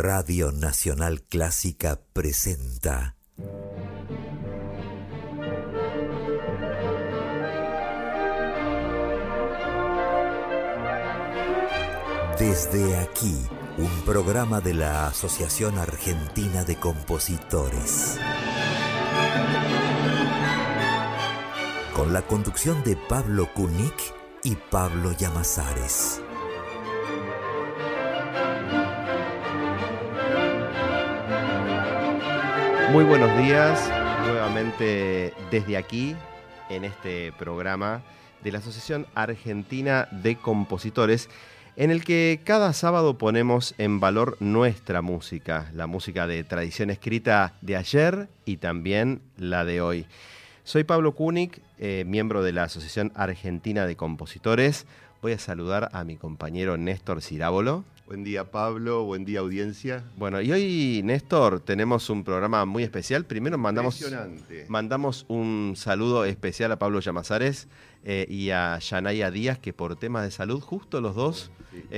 Radio Nacional Clásica presenta Desde aquí, un programa de la Asociación Argentina de Compositores. Con la conducción de Pablo Kunik y Pablo Llamazares. Muy buenos días, nuevamente desde aquí, en este programa de la Asociación Argentina de Compositores, en el que cada sábado ponemos en valor nuestra música, la música de tradición escrita de ayer y también la de hoy. Soy Pablo Kunik, miembro de la Asociación Argentina de Compositores. Voy a saludar a mi compañero Néstor Cirábolo. Buen día, Pablo. Buen día, audiencia. Bueno, y hoy, Néstor, tenemos un programa muy especial. Primero mandamos un saludo especial a Pablo Llamazares y a Yanaya Díaz, que por temas de salud, justo los dos,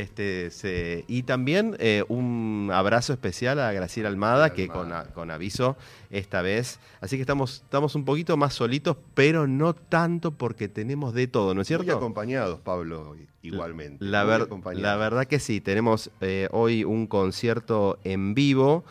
y también un abrazo especial a Graciela Almada, que con aviso esta vez. Así que estamos un poquito más solitos, pero no tanto, porque tenemos de todo, ¿no es cierto? Muy acompañados, Pablo, igualmente. La verdad que sí, tenemos hoy un concierto en vivo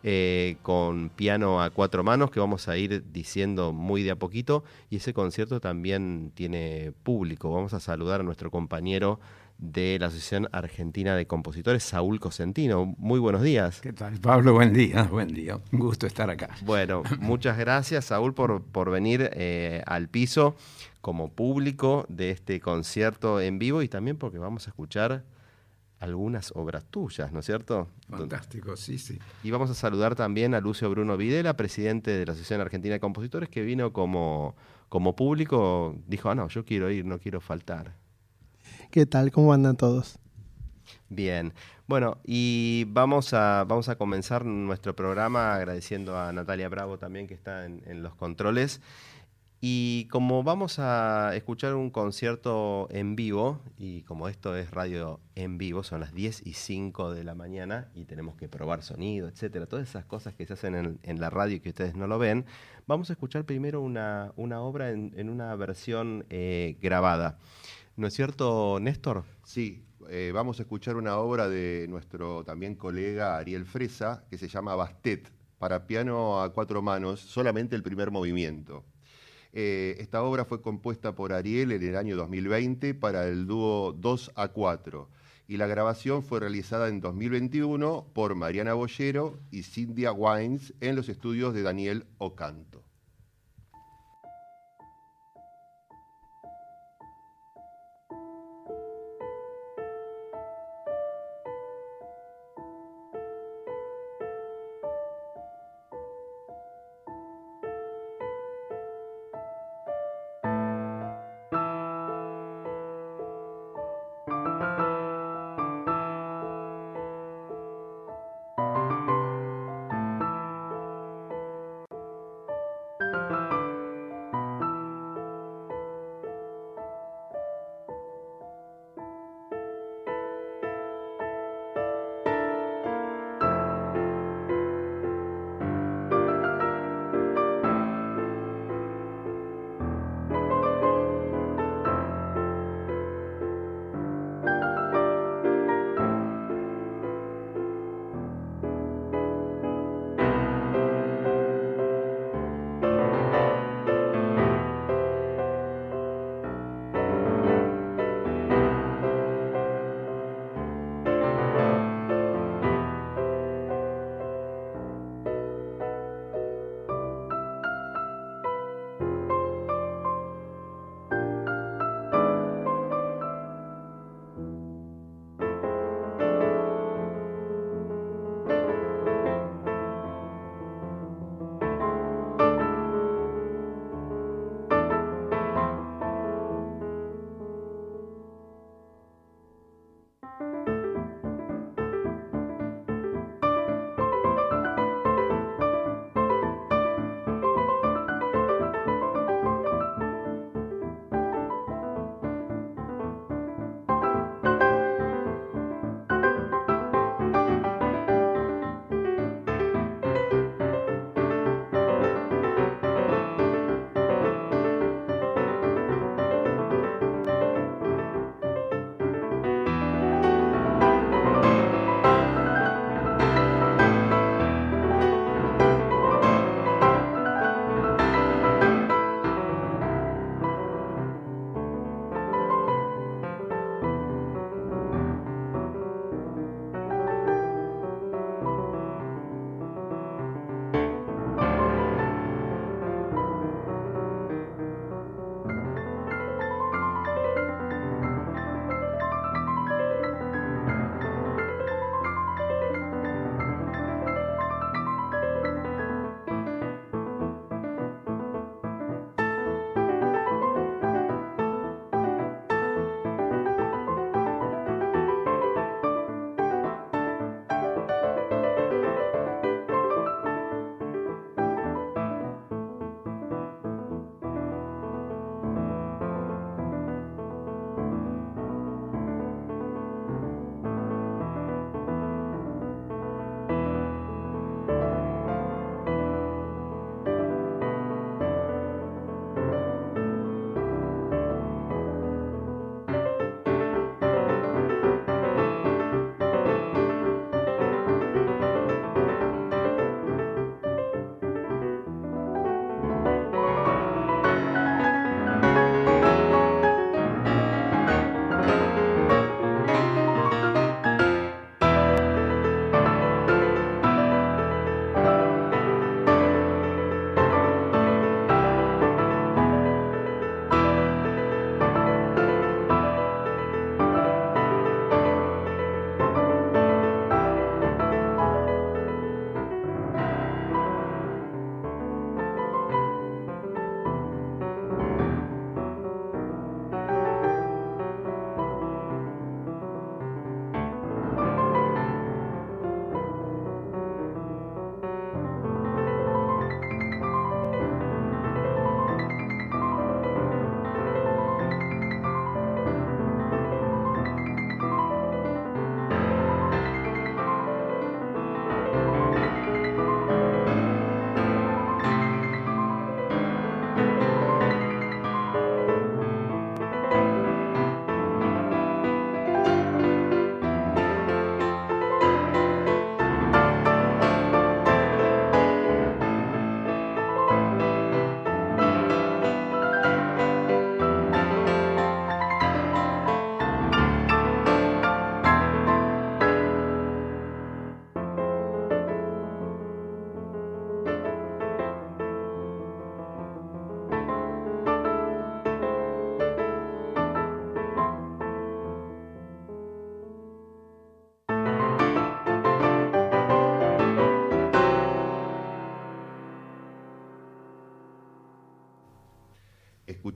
con piano a cuatro manos que vamos a ir diciendo muy de a poquito, y ese concierto también tiene público. Vamos a saludar a nuestro compañero de la Asociación Argentina de Compositores, Saúl Cosentino. Muy buenos días. ¿Qué tal, Pablo? Buen día. Un gusto estar acá. Bueno, muchas gracias, Saúl, por venir al piso como público de este concierto en vivo, y también porque vamos a escuchar algunas obras tuyas, ¿no es cierto? Fantástico, sí. Y vamos a saludar también a Lucio Bruno Videla, presidente de la Asociación Argentina de Compositores, que vino como público. Dijo, no, yo quiero ir, no quiero faltar. ¿Qué tal? ¿Cómo andan todos? Bien. Bueno, y vamos a comenzar nuestro programa agradeciendo a Natalia Bravo también, que está en los controles. Y como vamos a escuchar un concierto en vivo, y como esto es radio en vivo, son las 10:05 de la mañana y tenemos que probar sonido, etcétera, todas esas cosas que se hacen en la radio y que ustedes no lo ven, vamos a escuchar primero una obra en una versión grabada. ¿No es cierto, Néstor? Sí, vamos a escuchar una obra de nuestro también colega Ariel Fresa, que se llama Bastet, para piano a cuatro manos, solamente el primer movimiento. Esta obra fue compuesta por Ariel en el año 2020 para el dúo 2A4, y la grabación fue realizada en 2021 por Mariana Boyero y Cynthia Wines en los estudios de Daniel Ocanto.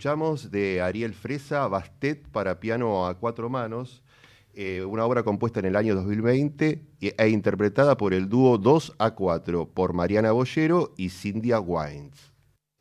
escuchamos de Ariel Fresa, Bastet para piano a cuatro manos, una obra compuesta en el año 2020 e interpretada por el dúo 2A4 por Mariana Boyero y Cynthia Wines.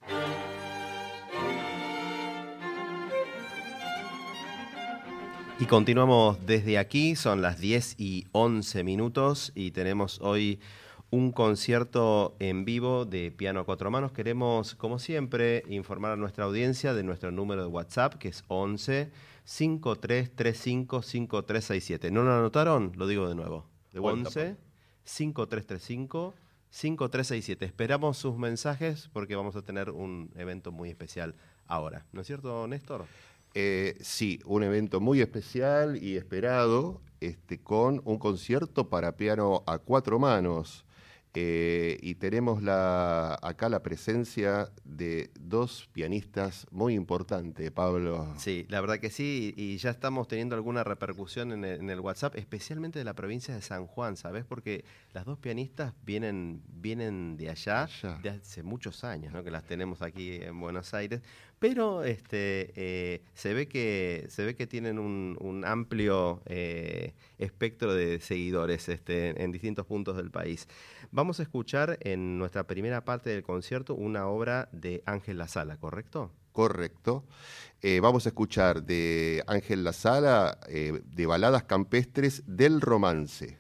Y continuamos desde aquí, son las 10:11 y tenemos hoy un concierto en vivo de piano a cuatro manos. Queremos, como siempre, informar a nuestra audiencia de nuestro número de WhatsApp, que es 11 5335 5367. ¿No lo anotaron? Lo digo de nuevo. De vuelta, 11 5335 5367. Esperamos sus mensajes porque vamos a tener un evento muy especial ahora. ¿No es cierto, Néstor? Sí, un evento muy especial y esperado, con un concierto para piano a cuatro manos. Y tenemos acá la presencia de dos pianistas muy importantes, Pablo. Sí, la verdad que sí, y ya estamos teniendo alguna repercusión en el WhatsApp, especialmente de la provincia de San Juan, ¿sabes? Porque las dos pianistas vienen de allá, de hace muchos años, ¿no? Que las tenemos aquí en Buenos Aires, pero se ve que tienen un amplio espectro de seguidores en distintos puntos del país. Vamos a escuchar en nuestra primera parte del concierto una obra de Ángel Lasala, ¿correcto? Correcto. Vamos a escuchar de Ángel Lasala, de Baladas Campestres del Romance.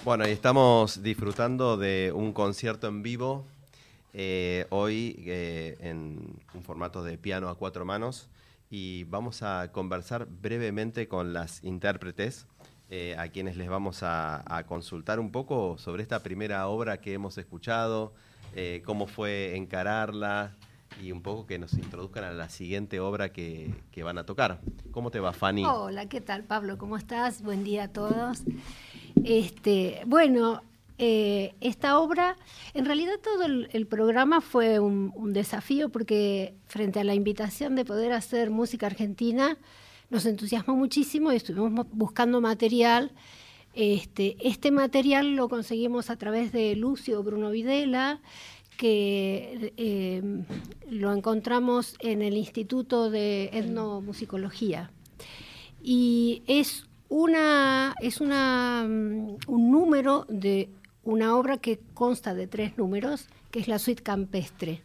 Bueno, y estamos disfrutando de un concierto en vivo hoy en un formato de piano a 4 manos, y vamos a conversar brevemente con las intérpretes, a quienes les vamos a consultar un poco sobre esta primera obra que hemos escuchado, cómo fue encararla y un poco que nos introduzcan a la siguiente obra que van a tocar. ¿Cómo te va, Fanny? Hola, ¿qué tal, Pablo? ¿Cómo estás? Buen día a todos. Esta obra, en realidad todo el programa fue un desafío, porque frente a la invitación de poder hacer música argentina, nos entusiasmó muchísimo y estuvimos buscando material. Este material lo conseguimos a través de Lucio Bruno Videla, que lo encontramos en el Instituto de Etnomusicología. Y es un número de una obra que consta de 3 números, que es la suite campestre.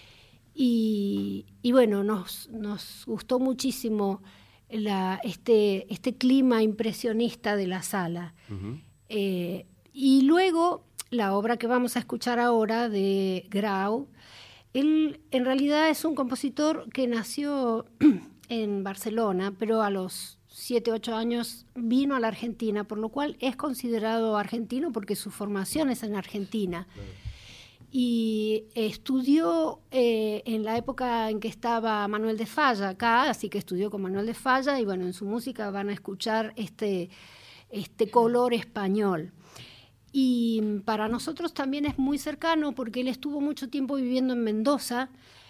Y bueno, nos gustó muchísimo este clima impresionista de la sala. Uh-huh. Y luego, la obra que vamos a escuchar ahora, de Grau, él en realidad es un compositor que nació en Barcelona, pero a los 7, 8 años vino a la Argentina, por lo cual es considerado argentino porque su formación es en Argentina. Claro. Y estudió en la época en que estaba Manuel de Falla acá, así que estudió con Manuel de Falla, y bueno, en su música van a escuchar este color español. Y para nosotros también es muy cercano, porque él estuvo mucho tiempo viviendo en Mendoza,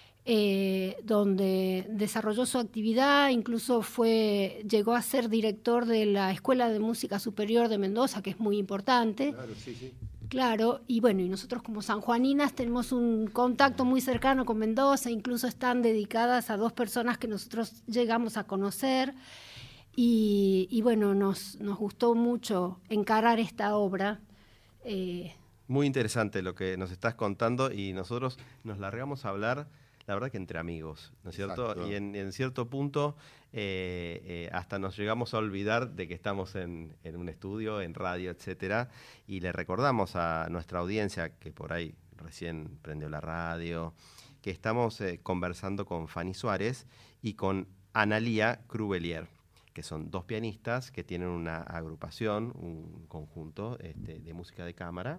donde desarrolló su actividad, incluso llegó a ser director de la Escuela de Música Superior de Mendoza, que es muy importante. Claro, sí, sí. Claro, y bueno, y nosotros como sanjuaninas tenemos un contacto muy cercano con Mendoza, incluso están dedicadas a 2 personas que nosotros llegamos a conocer, y bueno, nos gustó mucho encarar esta obra. Muy interesante lo que nos estás contando, y nosotros nos largamos a hablar, la verdad que entre amigos, ¿no es cierto? Exacto. Y en cierto punto hasta nos llegamos a olvidar de que estamos en un estudio, en radio, etcétera, y le recordamos a nuestra audiencia, que por ahí recién prendió la radio, que estamos conversando con Fanny Suárez y con Analía Crubelier, que son 2 pianistas que tienen una agrupación, un conjunto de música de cámara,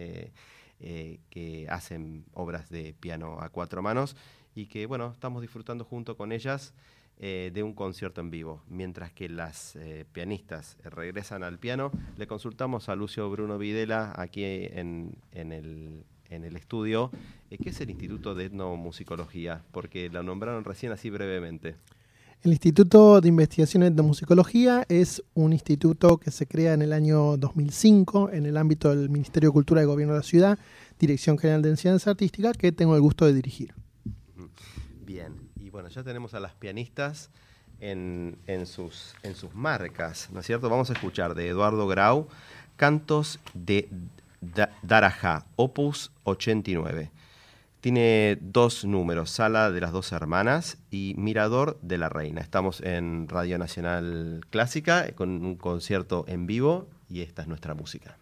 que hacen obras de piano a 4 manos, y que, bueno, estamos disfrutando junto con ellas de un concierto en vivo. Mientras que las pianistas regresan al piano, le consultamos a Lucio Bruno Videla aquí en el estudio, ¿qué es el Instituto de Etnomusicología? Porque lo nombraron recién así brevemente. El Instituto de Investigación en Etnomusicología es un instituto que se crea en el año 2005 en el ámbito del Ministerio de Cultura y Gobierno de la Ciudad, Dirección General de Enseñanza Artística, que tengo el gusto de dirigir. Bien, y bueno, ya tenemos a las pianistas en sus marcas, ¿no es cierto? Vamos a escuchar de Eduardo Grau, Cantos de Darajá, opus 89. Tiene 2 números, Sala de las 2 Hermanas y Mirador de la Reina. Estamos en Radio Nacional Clásica con un concierto en vivo, y esta es nuestra música.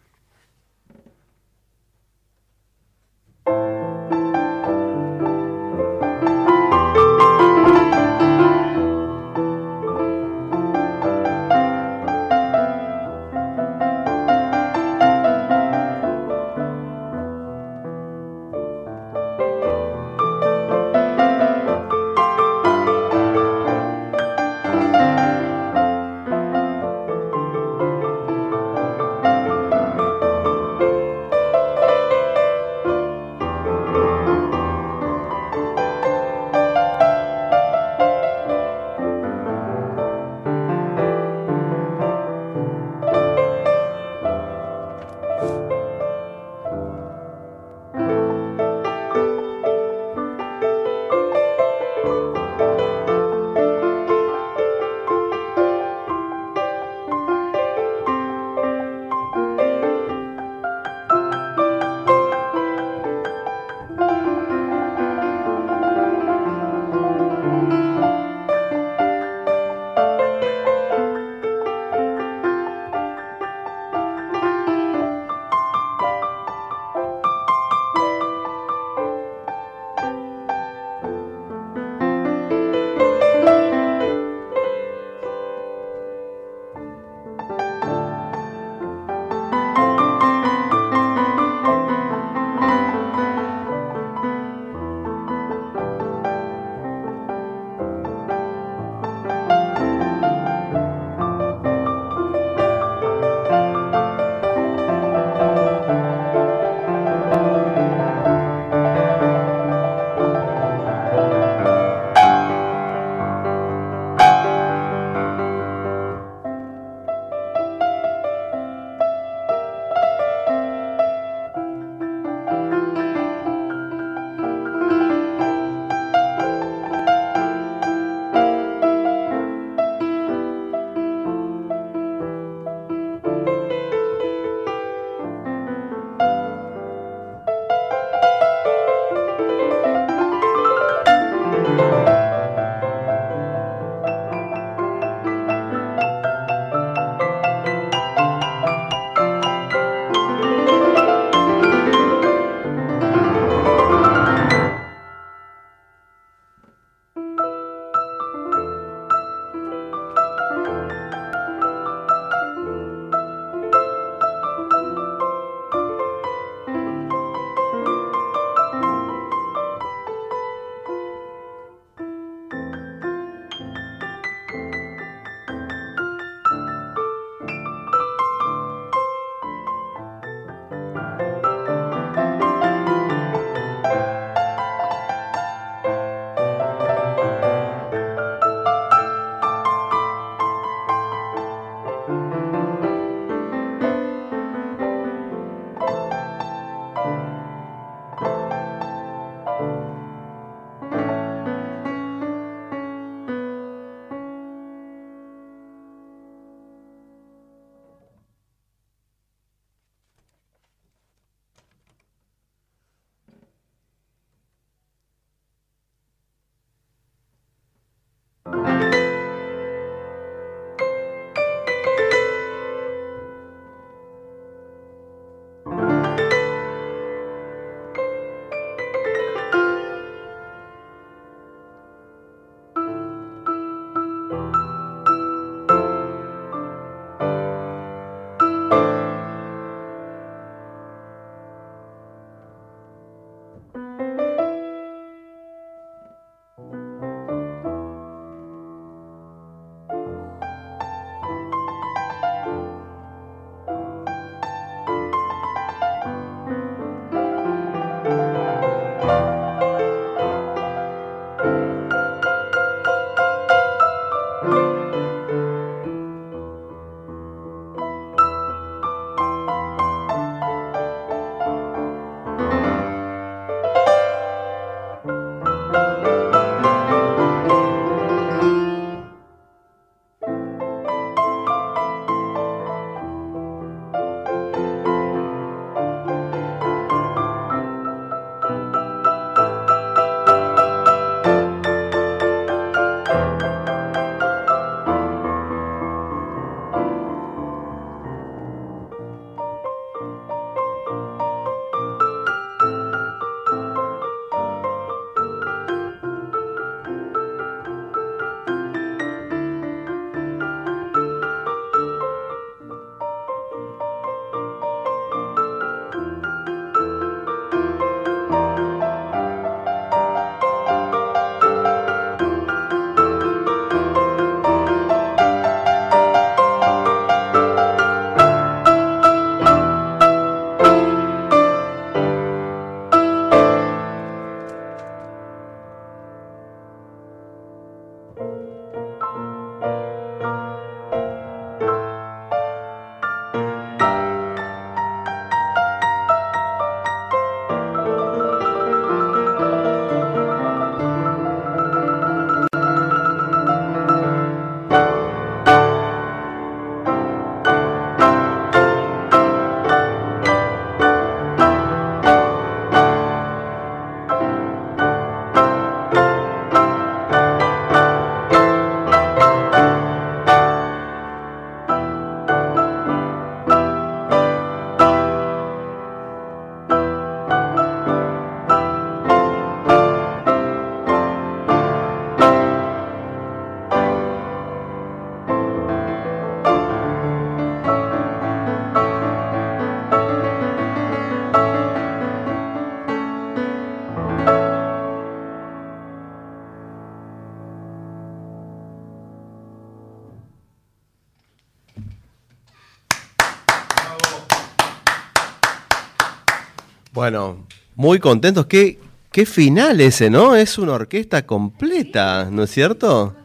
Bueno, muy contentos. ¿Qué final ese, ¿no? Es una orquesta completa, ¿no es cierto?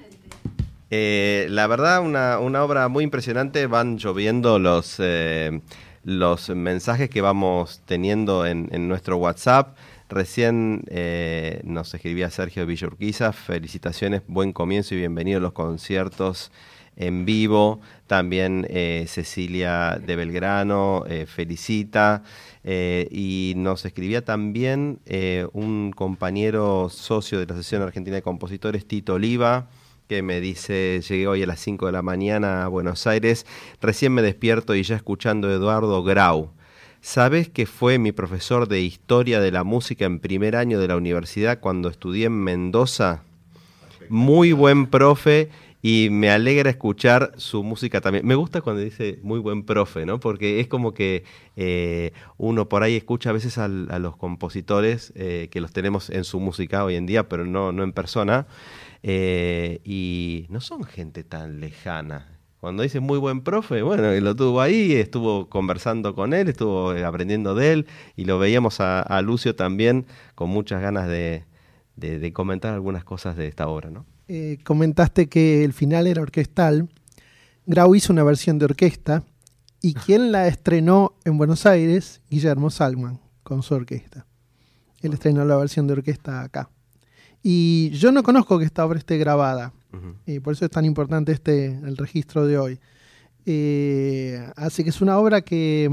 La verdad, una obra muy impresionante. Van lloviendo los mensajes que vamos teniendo en nuestro WhatsApp. Recién nos escribía Sergio Villurquiza: felicitaciones, buen comienzo y bienvenido a los conciertos en vivo. También Cecilia de Belgrano felicita, y nos escribía también un compañero socio de la Asociación Argentina de Compositores, Tito Oliva, que me dice: llegué hoy a las 5 de la mañana a Buenos Aires, recién me despierto y ya escuchando a Eduardo Grau. ¿Sabes que fue mi profesor de Historia de la Música en primer año de la universidad cuando estudié en Mendoza? Muy buen profe y me alegra escuchar su música también. Me gusta cuando dice muy buen profe, ¿no? Porque es como que uno por ahí escucha a veces a los compositores que los tenemos en su música hoy en día, pero no en persona, y no son gente tan lejana. Cuando dice muy buen profe, bueno, lo tuvo ahí, estuvo conversando con él, estuvo aprendiendo de él, y lo veíamos a Lucio también con muchas ganas de comentar algunas cosas de esta obra, ¿no? Comentaste que el final era orquestal. Grau hizo una versión de orquesta, y quien la estrenó en Buenos Aires, Guillermo Salkman, con su orquesta. Él estrenó la versión de orquesta acá. Y yo no conozco que esta obra esté grabada. Por eso es tan importante el registro de hoy. Así que es una obra que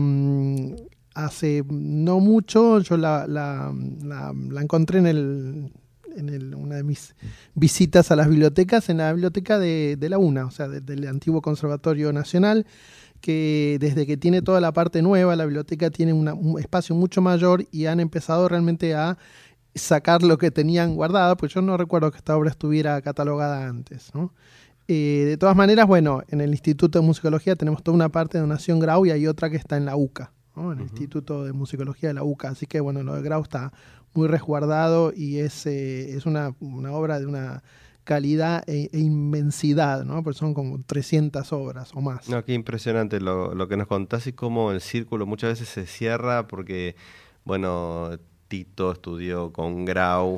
hace no mucho yo la encontré en una de mis visitas a las bibliotecas, en la biblioteca de la UNA, o sea, del antiguo Conservatorio Nacional, que desde que tiene toda la parte nueva, la biblioteca tiene un espacio mucho mayor, y han empezado realmente a sacar lo que tenían guardado, pues yo no recuerdo que esta obra estuviera catalogada antes, ¿no? De todas maneras, bueno, en el Instituto de Musicología tenemos toda una parte de Donación Grau y hay otra que está en la UCA, ¿no? En el Instituto de Musicología de la UCA, así que bueno, lo de Grau está muy resguardado y es una obra de una calidad e inmensidad, ¿no? Porque son como 300 obras o más. No, qué impresionante lo que nos contás, y cómo el círculo muchas veces se cierra porque, bueno, Tito estudió con Grau,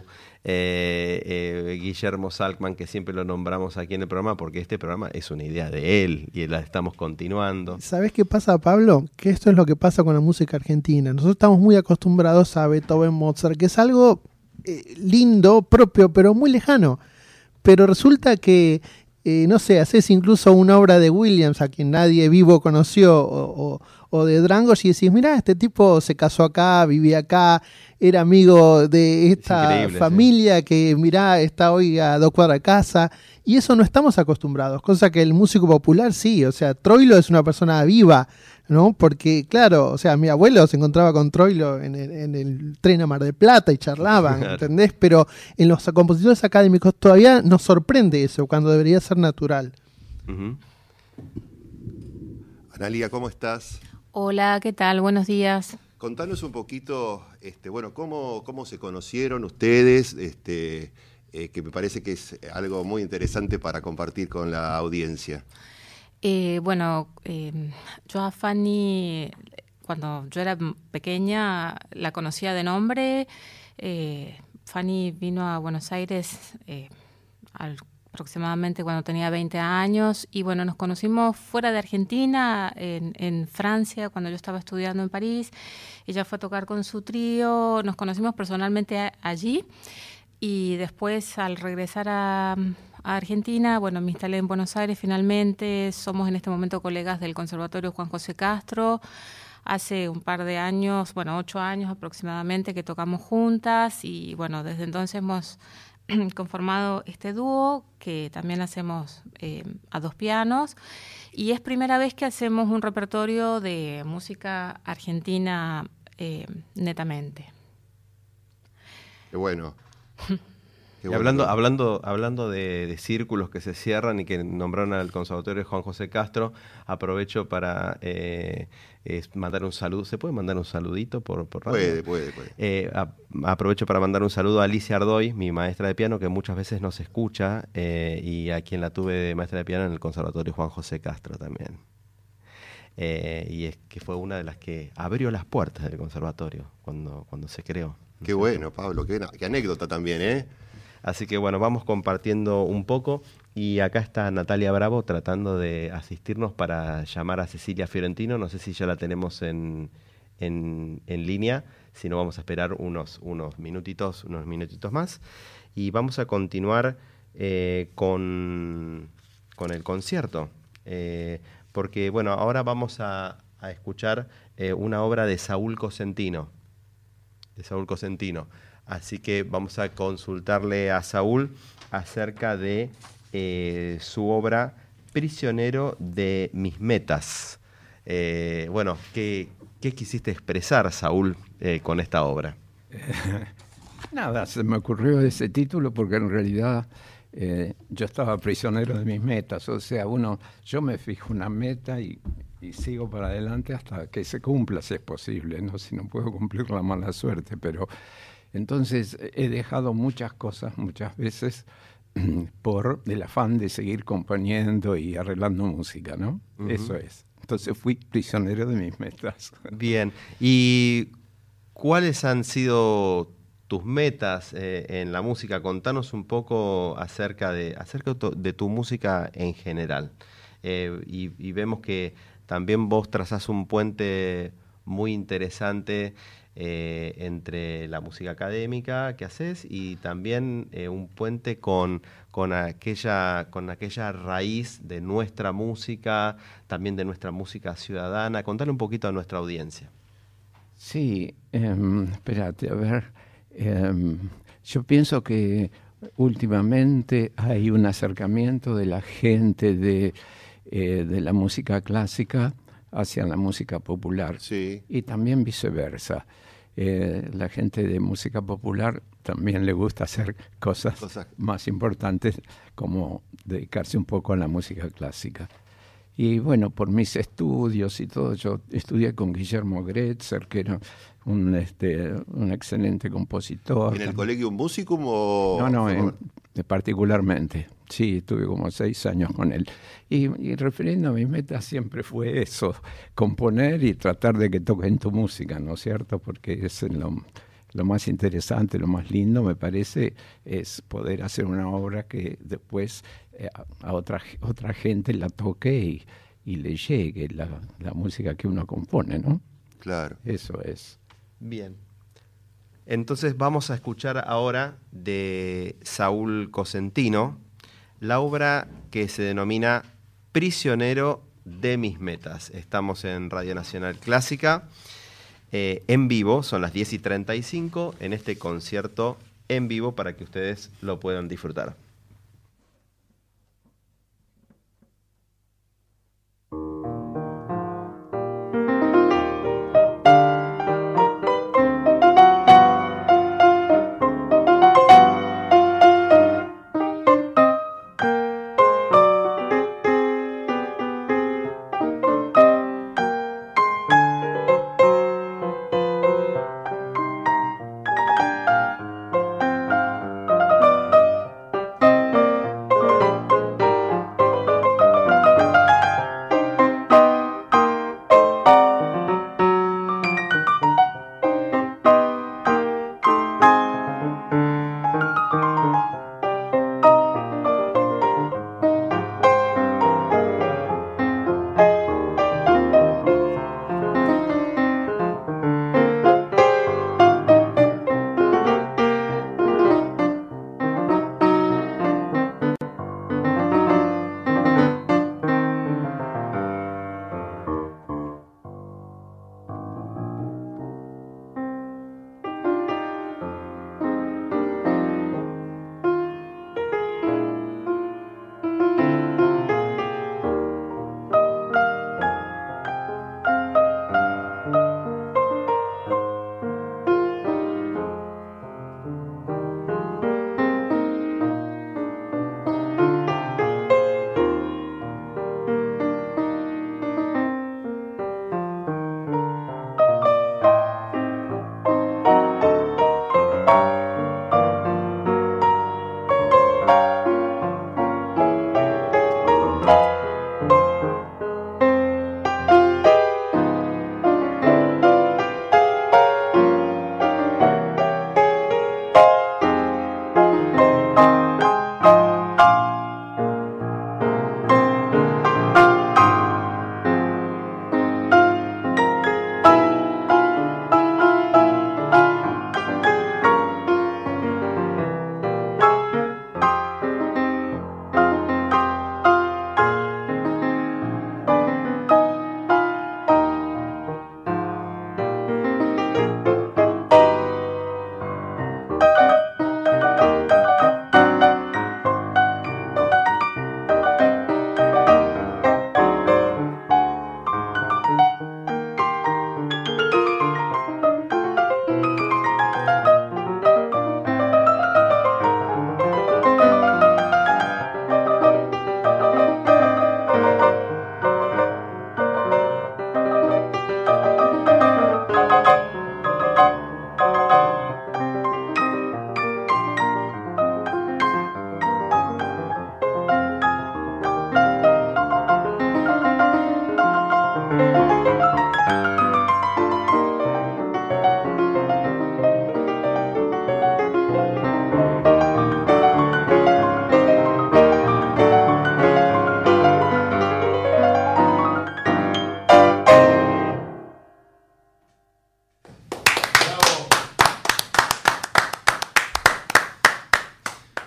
Guillermo Salkman, que siempre lo nombramos aquí en el programa porque este programa es una idea de él y la estamos continuando. ¿Sabés qué pasa, Pablo? Que esto es lo que pasa con la música argentina. Nosotros estamos muy acostumbrados a Beethoven, Mozart, que es algo lindo, propio, pero muy lejano. Pero resulta que, no sé, haces incluso una obra de Williams, a quien nadie vivo conoció, o de Drangos, y decís: mirá, este tipo se casó acá, vivía acá, era amigo de esta familia, sí, que mirá, está hoy a 2 cuadras de casa, y eso no estamos acostumbrados, cosa que el músico popular sí. O sea, Troilo es una persona viva, ¿no? Porque, claro, o sea, mi abuelo se encontraba con Troilo en el tren a Mar del Plata y charlaban, ¿entendés? Pero en los compositores académicos todavía nos sorprende eso, cuando debería ser natural. Analia, ¿cómo estás? Hola, ¿qué tal? Buenos días. Contanos un poquito, bueno, cómo se conocieron ustedes, que me parece que es algo muy interesante para compartir con la audiencia. Yo a Fanny, cuando yo era pequeña, la conocía de nombre. Fanny vino a Buenos Aires aproximadamente cuando tenía 20 años, y bueno, nos conocimos fuera de Argentina, en Francia, cuando yo estaba estudiando en París. Ella fue a tocar con su trío, nos conocimos personalmente allí, y después, al regresar a Argentina, bueno, me instalé en Buenos Aires finalmente. Somos en este momento colegas del Conservatorio Juan José Castro. Hace un par de años, 8 años aproximadamente, que tocamos juntas, y bueno, desde entonces hemos conformado este dúo que también hacemos a 2 pianos, y es primera vez que hacemos un repertorio de música argentina netamente. Qué bueno. Y hablando de círculos que se cierran y que nombraron al Conservatorio Juan José Castro, aprovecho para mandar un saludo. ¿Se puede mandar un saludito por radio? Puede. Aprovecho para mandar un saludo a Alicia Ardoy, mi maestra de piano, que muchas veces nos escucha, y a quien la tuve de maestra de piano en el Conservatorio Juan José Castro también. y es que fue una de las que abrió las puertas del conservatorio cuando se creó. Qué bueno, Pablo, qué anécdota también, ¿eh? Así que bueno, vamos compartiendo un poco y acá está Natalia Bravo tratando de asistirnos para llamar a Cecilia Fiorentino. No sé si ya la tenemos en línea, si no vamos a esperar unos minutitos más y vamos a continuar con el concierto, porque bueno, ahora vamos a escuchar una obra de Saúl Cosentino. Así que vamos a consultarle a Saúl acerca de su obra Prisionero de mis metas. Bueno, ¿qué quisiste expresar, Saúl, con esta obra? Nada, se me ocurrió ese título porque en realidad yo estaba prisionero de mis metas. O sea, yo me fijo una meta y sigo para adelante hasta que se cumpla, si es posible, ¿no? Si no puedo cumplir, la mala suerte. Pero entonces he dejado muchas cosas, muchas veces, por el afán de seguir componiendo y arreglando música, ¿no? Uh-huh. Eso es. Entonces fui prisionero de mis metas. Bien. ¿Y cuáles han sido tus metas en la música? Contanos un poco acerca de tu música en general. Y vemos que también vos trazás un puente muy interesante entre la música académica que haces y también un puente con aquella raíz de nuestra música, también de nuestra música ciudadana. Contale un poquito a nuestra audiencia. Sí, espérate, a ver. Yo pienso que últimamente hay un acercamiento de la gente de la música clásica hacia la música popular, sí. Y también viceversa. La gente de música popular también le gusta hacer cosas más importantes, como dedicarse un poco a la música clásica. Y bueno, por mis estudios y todo, yo estudié con Guillermo Gretzer, que era un excelente compositor. ¿En el Collegium Musicum o...? No, particularmente. Sí, estuve como 6 años con él. Y refiriendo a mi meta siempre fue eso, componer y tratar de que toquen tu música, ¿no es cierto? Porque es lo más interesante, lo más lindo, me parece, es poder hacer una obra que después a otra gente la toque y le llegue la música que uno compone, ¿no? Claro. Eso es. Bien. Entonces vamos a escuchar ahora de Saúl Cosentino la obra que se denomina Prisionero de mis metas. Estamos en Radio Nacional Clásica, en vivo, son las 10:35, en este concierto en vivo para que ustedes lo puedan disfrutar.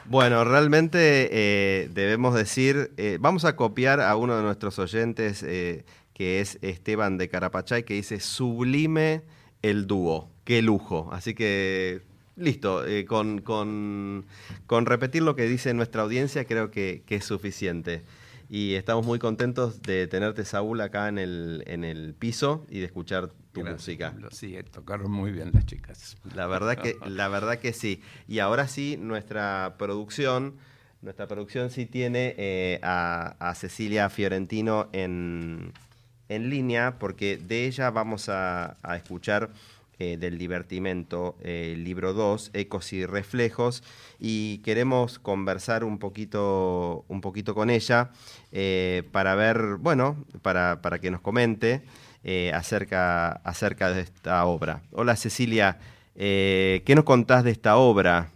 Bueno, realmente debemos decir, vamos a copiar a uno de nuestros oyentes, que es Esteban de Carapachay, que dice, sublime el dúo, qué lujo. Así que, listo, con repetir lo que dice nuestra audiencia creo que es suficiente. Y estamos muy contentos de tenerte, Saúl, acá en el piso y de escuchar tu música. Sí, tocaron muy bien las chicas. La verdad que sí. Y ahora sí, nuestra producción sí tiene a Cecilia Fiorentino en línea, porque de ella vamos a escuchar del Divertimento, libro 2, Ecos y Reflejos, y queremos conversar un poquito con ella para ver, bueno, para que nos comente acerca de esta obra. Hola Cecilia, ¿qué nos contás de esta obra?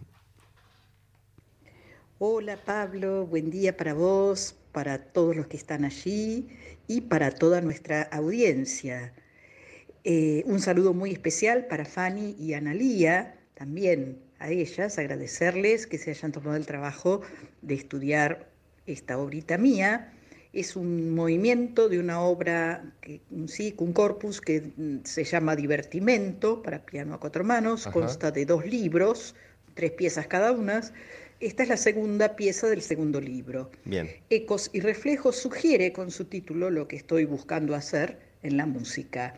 Hola Pablo, buen día para vos, para todos los que están allí y para toda nuestra audiencia. Un saludo muy especial para Fanny y Analía, también a ellas, agradecerles que se hayan tomado el trabajo de estudiar esta obrita mía. Es un movimiento de una obra, un corpus que se llama Divertimento para piano a 4 manos. Ajá. Consta de 2 libros, 3 piezas cada una. Esta es la segunda pieza del segundo libro. Bien. Ecos y Reflejos sugiere con su título lo que estoy buscando hacer en la música.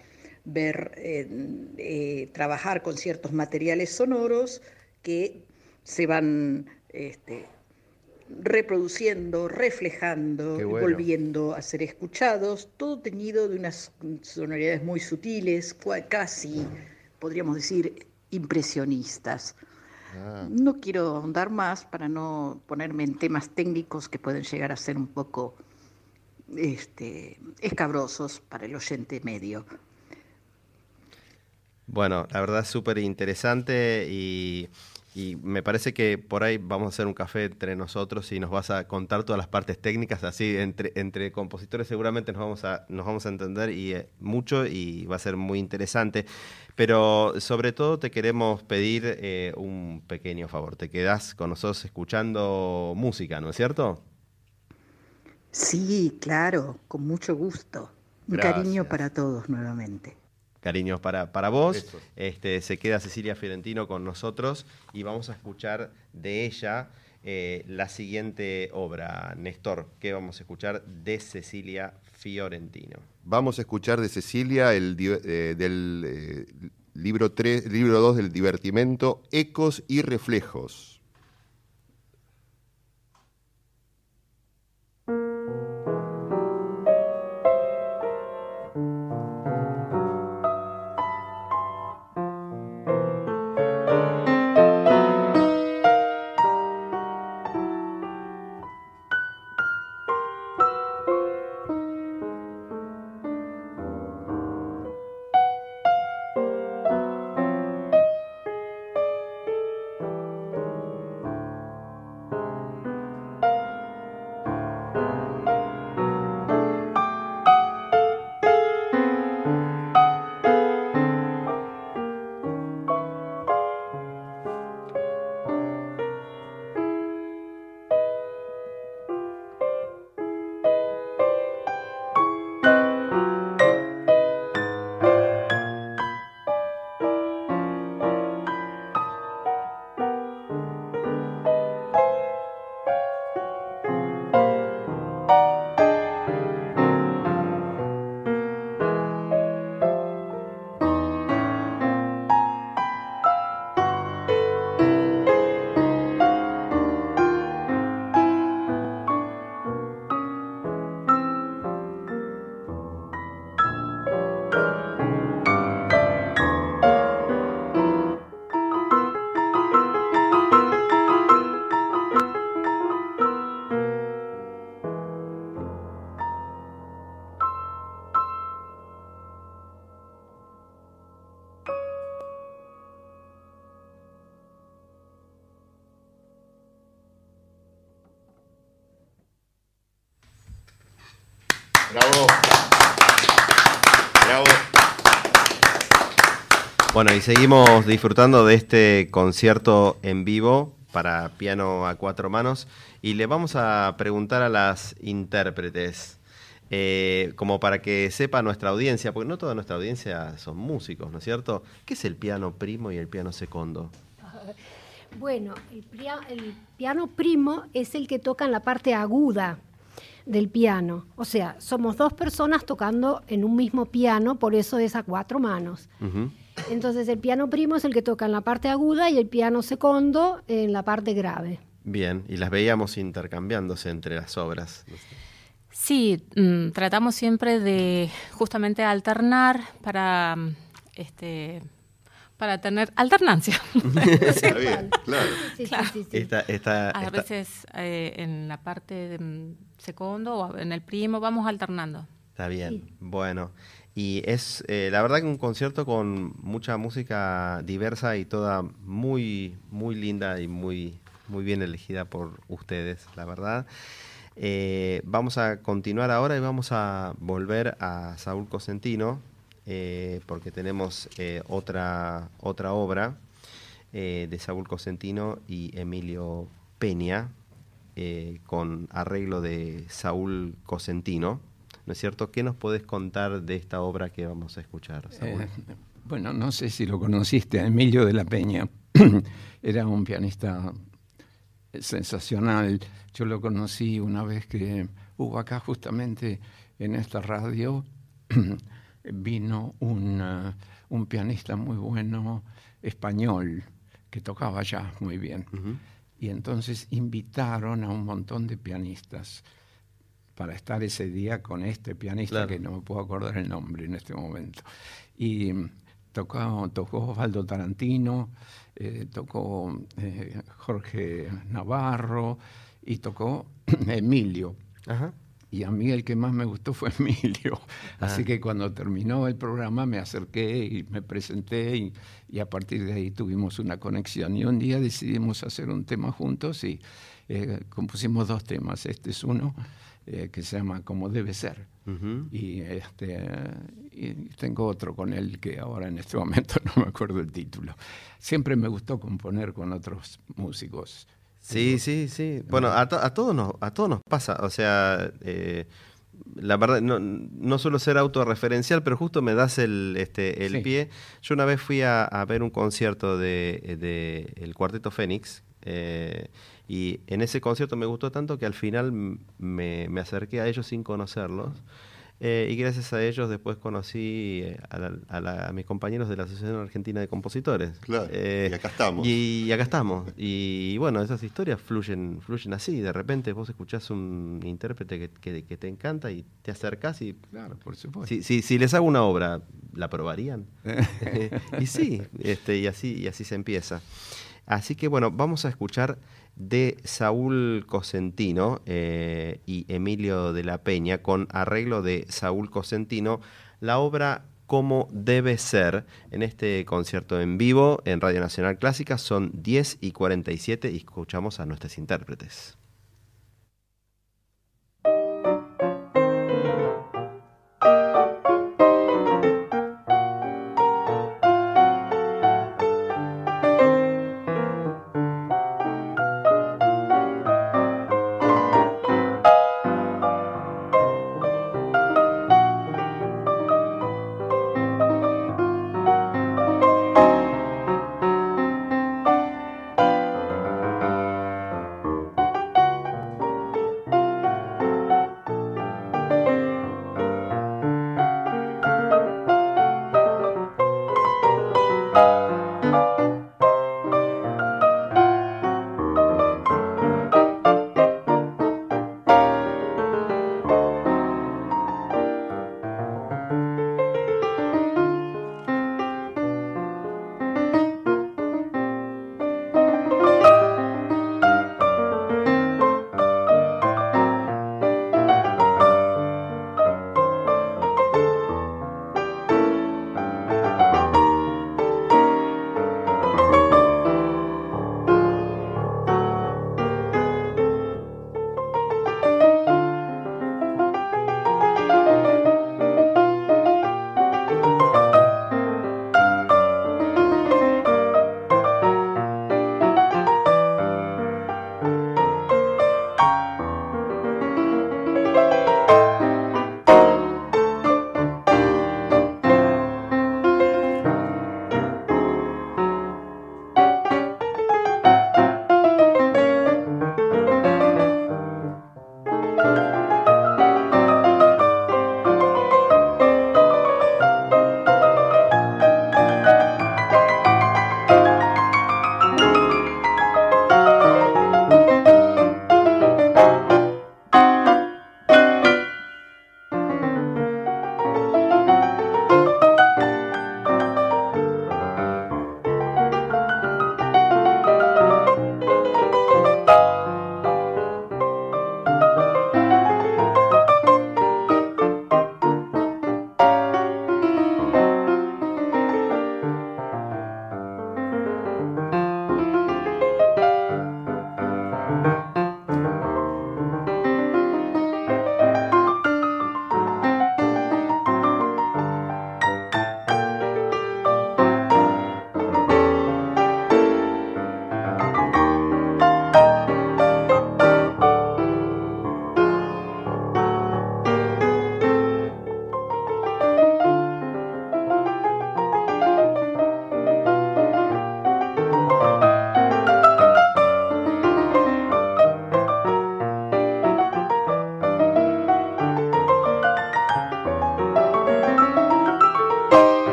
Trabajar con ciertos materiales sonoros que se van reproduciendo, reflejando, bueno, volviendo a ser escuchados, todo teñido de unas sonoridades muy sutiles, casi, podríamos decir, impresionistas. No quiero ahondar más para no ponerme en temas técnicos que pueden llegar a ser un poco escabrosos para el oyente medio. Bueno, la verdad es súper interesante y me parece que por ahí vamos a hacer un café entre nosotros y nos vas a contar todas las partes técnicas, así entre compositores seguramente nos vamos a entender mucho y va a ser muy interesante. Pero sobre todo te queremos pedir un pequeño favor. Te quedás con nosotros escuchando música, ¿no es cierto? Sí, claro, con mucho gusto. Un cariño para todos nuevamente. Cariños para vos. Se queda Cecilia Fiorentino con nosotros y vamos a escuchar de ella la siguiente obra. Néstor, ¿qué vamos a escuchar de Cecilia Fiorentino? Vamos a escuchar de Cecilia del libro 2 del Divertimento, Ecos y Reflejos. Bravo. Bravo. Bueno, y seguimos disfrutando de este concierto en vivo para piano a 4 manos, y le vamos a preguntar a las intérpretes, como para que sepa nuestra audiencia, porque no toda nuestra audiencia son músicos, ¿no es cierto? ¿Qué es el piano primo y el piano secondo? Bueno, el piano primo es el que toca en la parte aguda del piano. O sea, somos 2 personas tocando en un mismo piano, por eso es a 4 manos. Uh-huh. Entonces, el piano primo es el que toca en la parte aguda y el piano secondo en la parte grave. Bien, y las veíamos intercambiándose entre las obras. Sí, tratamos siempre de justamente alternar para tener alternancia. Está bien, claro. Sí, Claro. sí, sí, sí. A veces en la parte de secondo o en el primo vamos alternando. Está bien, Sí. bueno. Y es la verdad que un concierto con mucha música diversa y toda muy, muy linda y muy, muy bien elegida por ustedes, la verdad. Vamos a continuar ahora y vamos a volver a Saúl Cosentino, porque tenemos otra obra de Saúl Cosentino y Emilio Peña, con arreglo de Saúl Cosentino, ¿no es cierto? ¿Qué nos podés contar de esta obra que vamos a escuchar, Saúl? Bueno, no sé si lo conociste, a Emilio de la Peña. Era un pianista sensacional. Yo lo conocí una vez que hubo acá justamente en esta radio. Vino un pianista muy bueno español que tocaba jazz muy bien. Uh-huh. Y entonces invitaron a un montón de pianistas para estar ese día con este pianista, claro, que no me puedo acordar el nombre en este momento. Y tocó Osvaldo Tarantino, tocó Jorge Navarro y tocó Emilio. Ajá. Y a mí el que más me gustó fue Emilio. Así que cuando terminó el programa me acerqué y me presenté y a partir de ahí tuvimos una conexión. Y un día decidimos hacer un tema juntos y compusimos 2 temas. Este es uno que se llama Como debe ser. Uh-huh. Y tengo otro con él que ahora en este momento no me acuerdo el título. Siempre me gustó componer con otros músicos. Sí, sí, sí. Bueno, a todos nos pasa. O sea, la verdad, no suelo ser autorreferencial, pero justo me das el Sí. pie. Yo una vez fui a ver un concierto de el Cuarteto Fénix, y en ese concierto me gustó tanto que al final me acerqué a ellos sin conocerlos. Y gracias a ellos después conocí a mis compañeros de la Asociación Argentina de Compositores. Claro, y acá estamos. Y acá estamos. Y bueno, esas historias fluyen así. De repente vos escuchás un intérprete que te encanta y te acercás y... Claro, por supuesto. Si les hago una obra, ¿la probarían? Y sí, y así se empieza. Así que bueno, vamos a escuchar de Saúl Cosentino y Emilio de la Peña, con arreglo de Saúl Cosentino, la obra Como debe ser, en este concierto en vivo en Radio Nacional Clásica. Son 10:47 y escuchamos a nuestros intérpretes.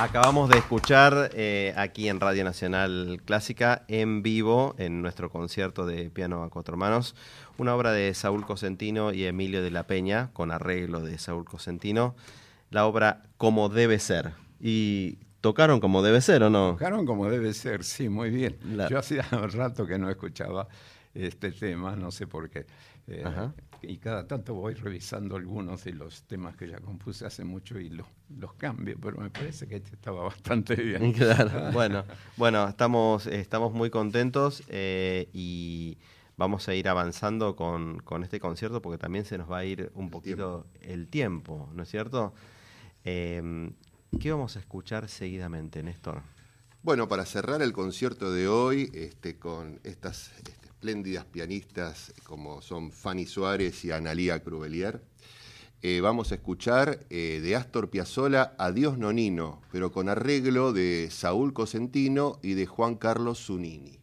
Acabamos de escuchar aquí en Radio Nacional Clásica, en vivo, en nuestro concierto de piano a cuatro manos, una obra de Saúl Cosentino y Emilio de la Peña, con arreglo de Saúl Cosentino, la obra Como debe ser. Y tocaron como debe ser, ¿o no? Tocaron como debe ser, sí, muy bien. La- Yo hacía rato que no escuchaba este tema, no sé por qué. Ajá. Y cada tanto voy revisando algunos de los temas que ya compuse hace mucho y los cambio, pero me parece que este estaba bastante bien. Claro, bueno, estamos muy contentos y vamos a ir avanzando con este concierto porque también se nos va a ir un poquito el tiempo, ¿no es cierto? ¿Qué vamos a escuchar seguidamente, Néstor? Bueno, para cerrar el concierto de hoy, con estas espléndidas pianistas como son Fanny Suárez y Analía Crubelier, vamos a escuchar de Astor Piazzolla Adiós Nonino, pero con arreglo de Saúl Cosentino y de Juan Carlos Zunini.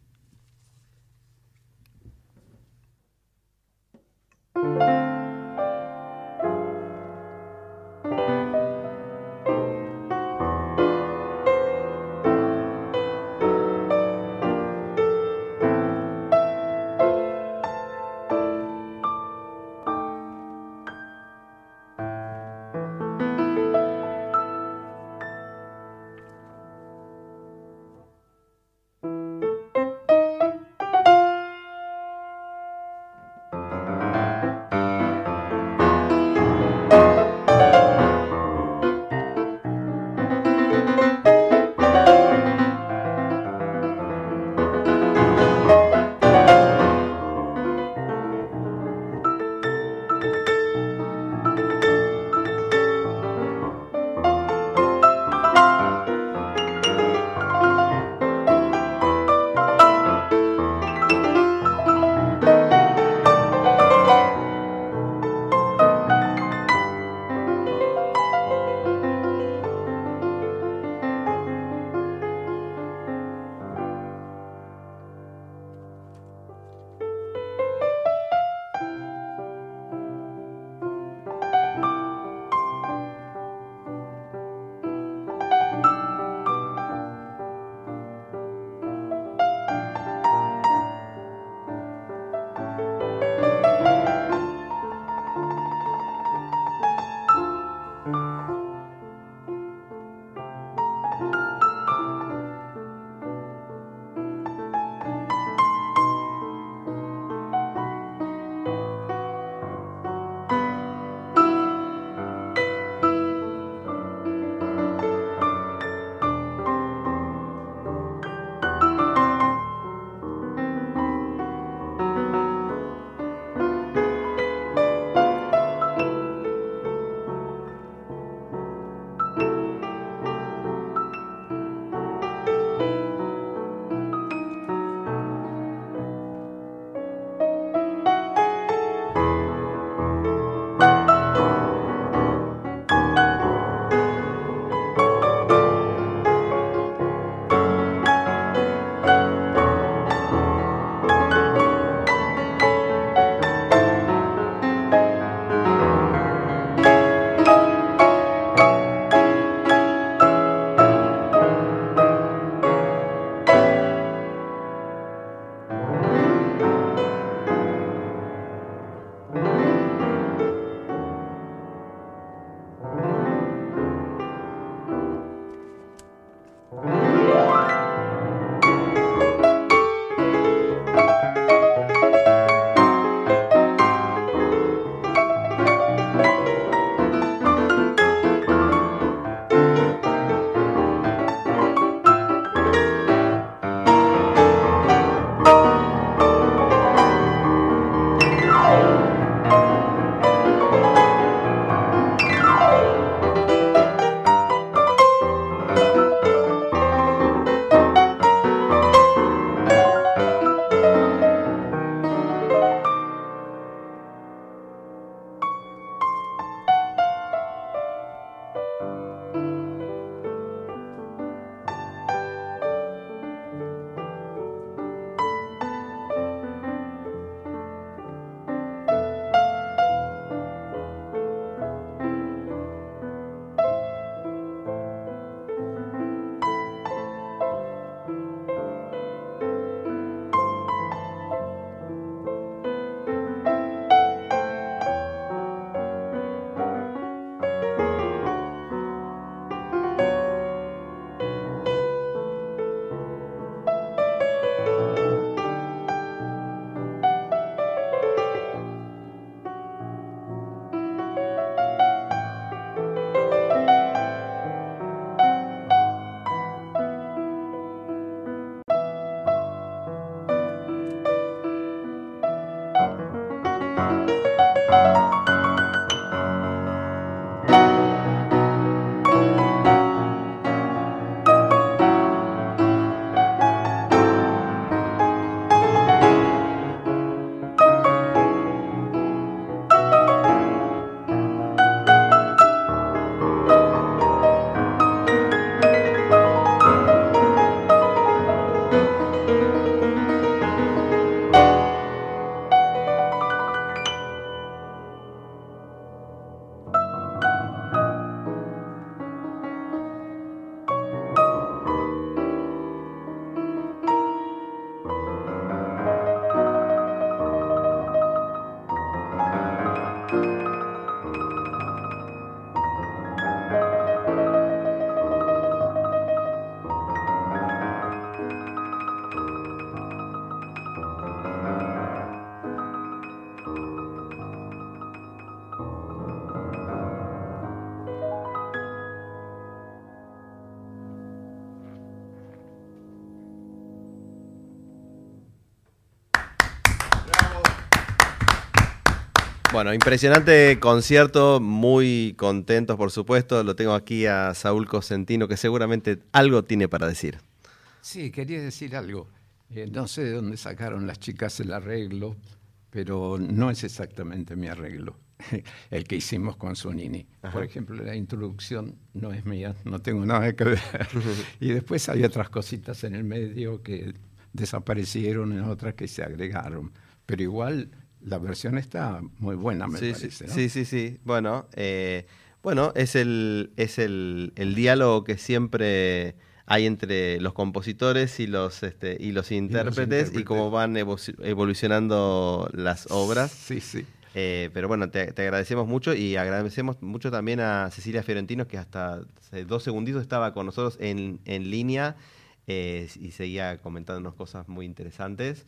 Bueno, impresionante concierto, muy contentos por supuesto. Lo tengo aquí a Saúl Cosentino, que seguramente algo tiene para decir. Sí, quería decir algo. No sé de dónde sacaron las chicas el arreglo, pero no es exactamente mi arreglo, el que hicimos con Zunini. Ajá. Por ejemplo, la introducción no es mía, no tengo nada que ver. Y después hay otras cositas en el medio que desaparecieron, en otras que se agregaron. Pero igual la versión está muy buena, me parece, ¿no? Sí. Bueno, es el diálogo que siempre hay entre los compositores y los intérpretes y cómo van evolucionando las obras. Sí. Pero bueno, te agradecemos mucho y agradecemos mucho también a Cecilia Fiorentino, que hasta hace 2 segunditos estaba con nosotros en línea y seguía comentándonos cosas muy interesantes.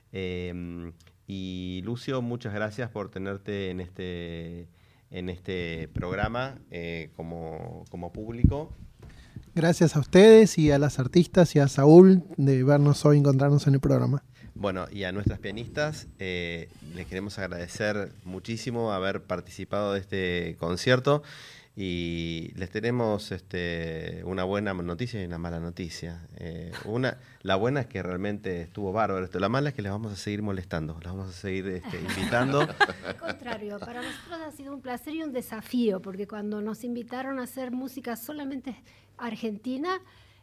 Y Lucio, muchas gracias por tenerte en este programa como público. Gracias a ustedes y a las artistas y a Saúl de vernos hoy, encontrarnos en el programa. Bueno, y a nuestras pianistas les queremos agradecer muchísimo haber participado de este concierto y les tenemos una buena noticia y una mala noticia. La buena es que realmente estuvo bárbaro. La mala es que les vamos a seguir molestando, las vamos a seguir invitando. Al contrario, para nosotros ha sido un placer y un desafío, porque cuando nos invitaron a hacer música solamente argentina,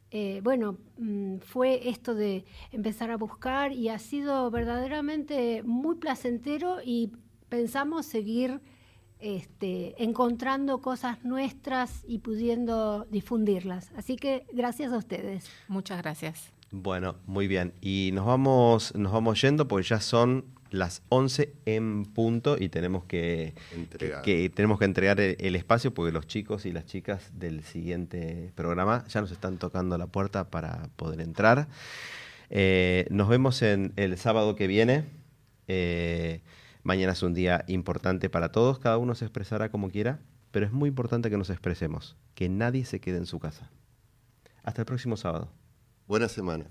fue esto de empezar a buscar y ha sido verdaderamente muy placentero y pensamos seguir encontrando cosas nuestras y pudiendo difundirlas. Así que gracias a ustedes. Muchas gracias. Bueno, muy bien. Y nos vamos yendo porque ya son las 11 en punto y tenemos que entregar el espacio porque los chicos y las chicas del siguiente programa ya nos están tocando la puerta para poder entrar. Nos vemos el sábado que viene. Mañana es un día importante para todos, cada uno se expresará como quiera, pero es muy importante que nos expresemos, que nadie se quede en su casa. Hasta el próximo sábado. Buena semana.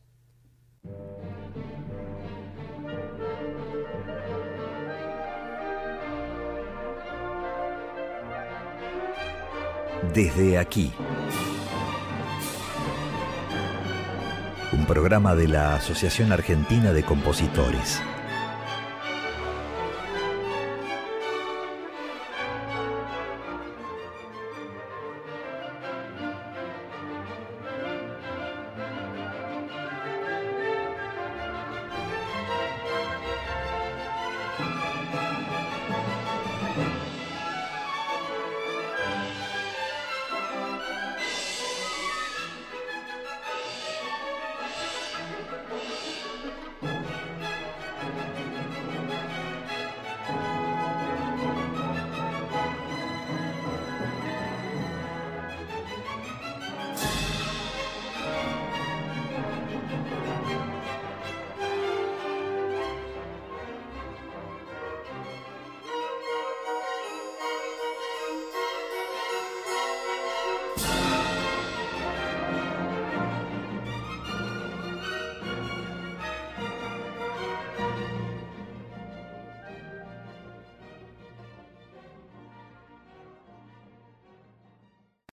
Desde aquí. Un programa de la Asociación Argentina de Compositores.